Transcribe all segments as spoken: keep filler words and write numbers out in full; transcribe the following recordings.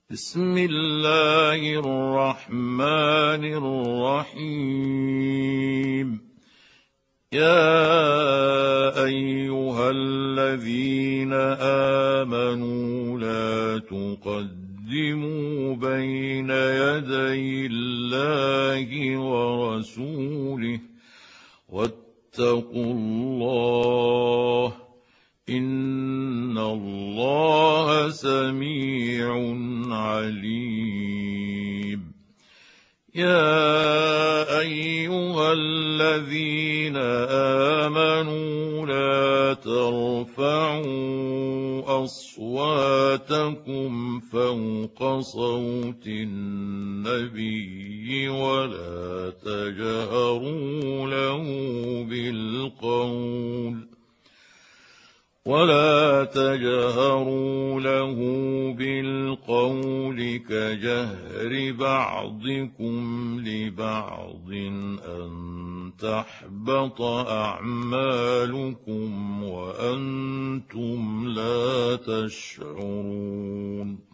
بسم الله الرحمن الرحيم. يا أيها الذين آمنوا لا تقدموا بين يدي الله ورسوله واتقوا الله إن الله سميع عليم. يا أيها الذين آمنوا لا ترفعوا أصواتكم فوق صوت النبي ولا تجهروا له بالقول ولا تجهروا له بالقول كجهر بعضكم لبعض أن تحبط أعمالكم وأنتم لا تشعرون.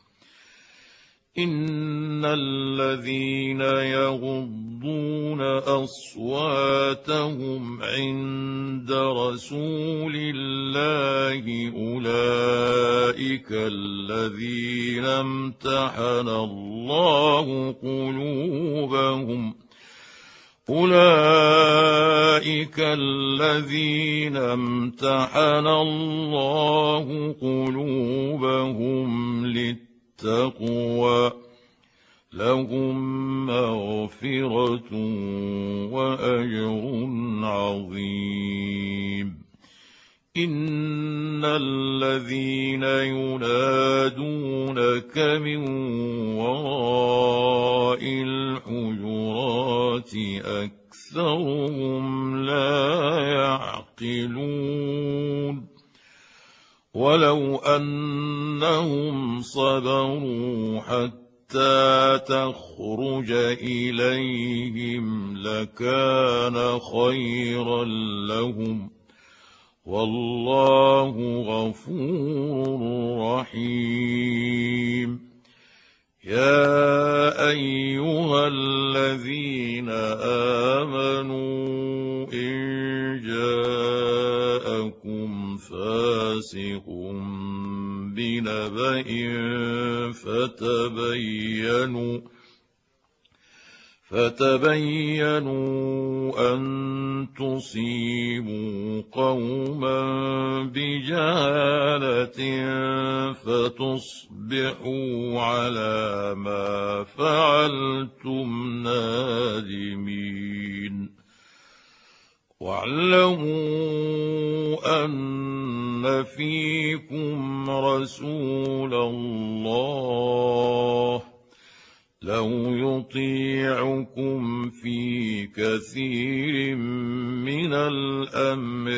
إن الذين يغضون أصواتهم عند رسول الله أولئك الذين امتحن الله قلوبهم أولئك الذين امتحن الله قلوبهم للتقوى التقوى لهم مغفرة وأجر عظيم. إن الذين ينادونك من وراء الحجرات أكثرهم لا يعقلون. ولو أنهم صبروا حتى تخرج إليهم لكان خيرا لهم والله غفور رحيم. يا أيها الذين آمنوا إن جاءكم فاسق بنبأ فتبينوا فتبينوا أن تصيبوا قوما بجهالة فتصبحوا على ما فعلتم نادمين. واعلموا أن فيكم رسول الله لو يطيعكم في كثير من الأمر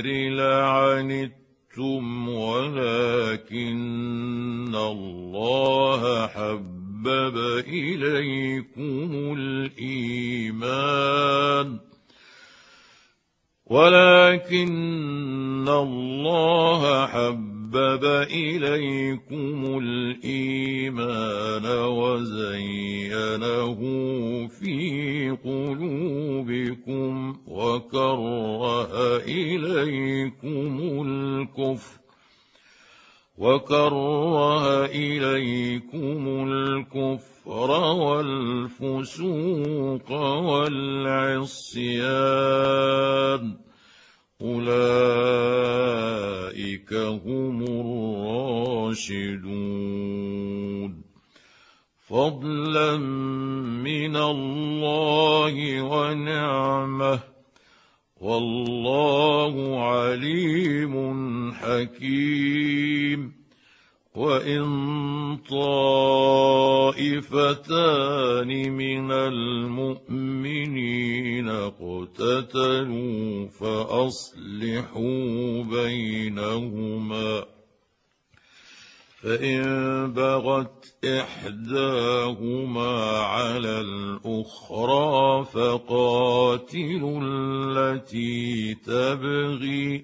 لعنتم ولكن الله حبب إليكم الإيمان ولكن الله حبب إليكم الإيمان وزينه في قلوبكم وكره إليكم الكفر وكره إليكم الكفر والفسوق والعصيان أولئك هم الراشدون فضلا من الله ونعمه والله عليم حكيم. وإن طائفتان من المؤمنين اقتتلوا فأصلحوا بينهما فإن بغت إحداهما على الأخرى فقاتلوا التي تبغي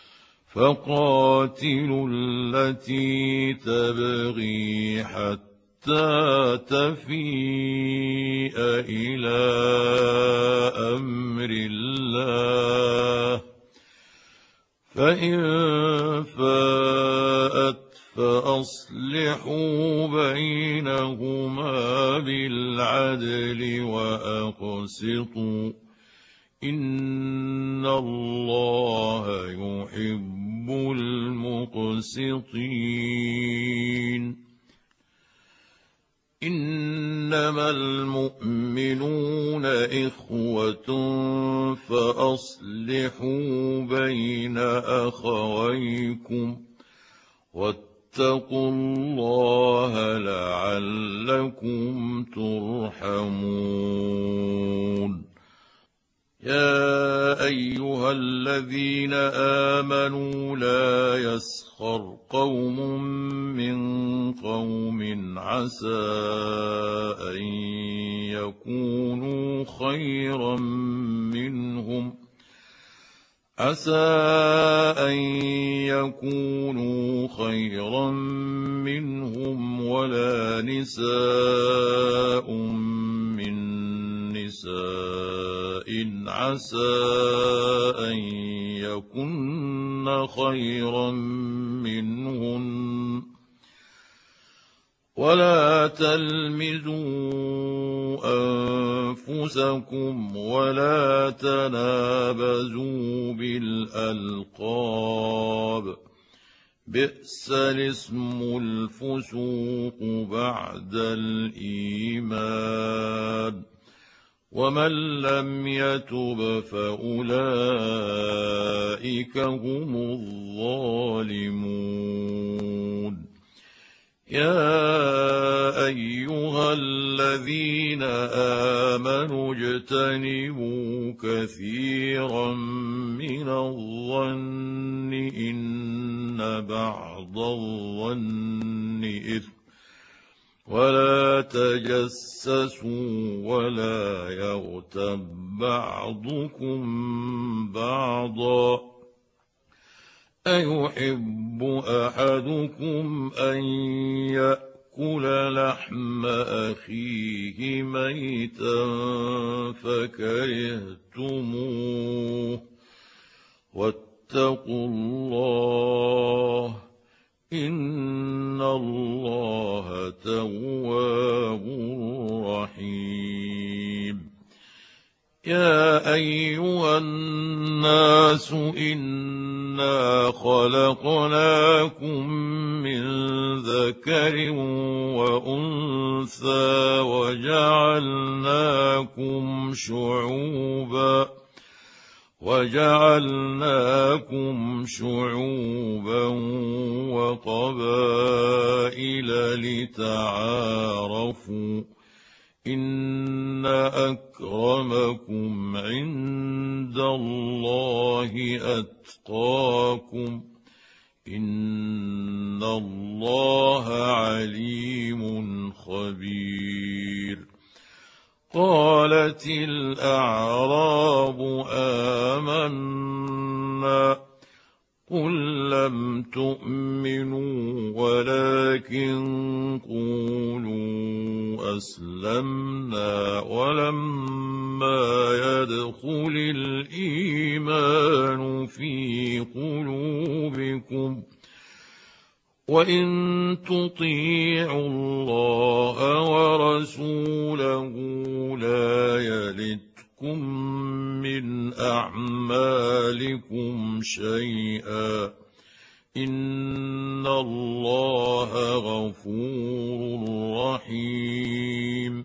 فقاتلوا التي تبغي حتى حتى تفيء إلى أمر الله، فإن فاءت فأصلحوا بينهما بالعدل وأقسطوا، إن الله يحب المقسطين. إنما المؤمنون إخوة فأصلحوا بين أخويكم واتقوا الله لعلكم ترحمون. يا أيها الذين آمنوا لا يسخر قوم من قوم عسى أن يكونوا خيرا منهم عسى أن يكونوا خيرا منهم ولا نساء من نساء عسى أن يكن خيرا منهن ولا تلمزوا أنفسكم ولا تنابزوا بالألقاب، بئس الاسم الفسوق بعد الإيمان، ومن لم يتب فأولئك هم الظالمون. يا أيها الذين آمنوا اجتنبوا كثيرا من الظن إن بعض الظن إثم، ولا تجسسوا ولا يغتب بعضكم بعضا، أيحب أحدكم أن يأكل لحم أخيه ميتا فكرهتموه، واتقوا الله إن الله تواب رحيم. يا أيها الناس إنا خلقناكم من ذكر وأنثى وجعلناكم شعوبا وجعلناكم شعوبا وقبائل لتعارفوا، إن أكرمكم عند الله أتقاكم، إن الله عليم خبير. قالت الأعراب آمنا، قل لم تؤمنوا ولكن قولوا أسلمنا ولما يدخل الإيمان في قلوبكم، وإن تطيعوا الله ورسوله لا يلتكم من أعمالكم شيئا، إن الله غفور رحيم.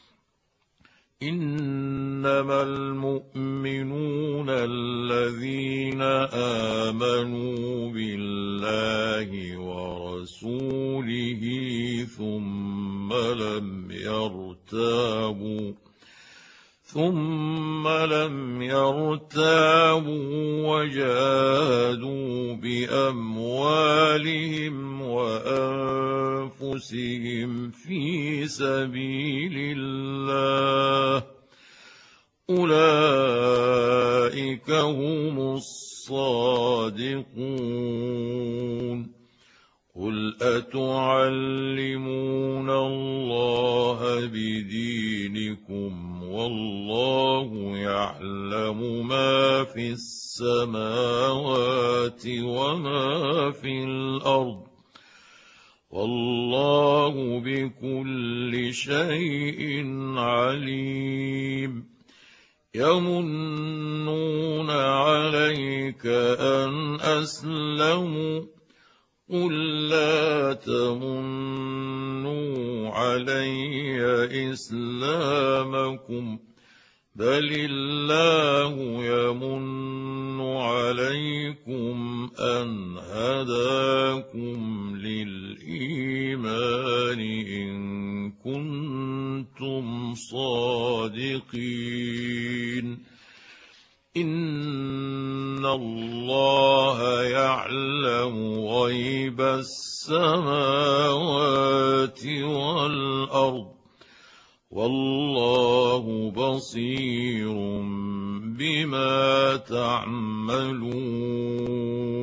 إنما المؤمنون الذين آمنوا بالله ورسوله ثم لم يرتابوا ثم لم يرتابوا وجاهدوا بأموالهم وأنفسهم في سبيل الله، أولئك هم الصادقون. قل أتعلمون الله في السماوات وما في الأرض والله بكل شيء عليم يمنون عليك أن أسلموا قل لا تمنوا علي إسلامكم بل الله يمن عليكم أن هداكم للإيمان إن كنتم صادقين إن الله يعلم غيب السماوات والأرض والله بصير بما تعملون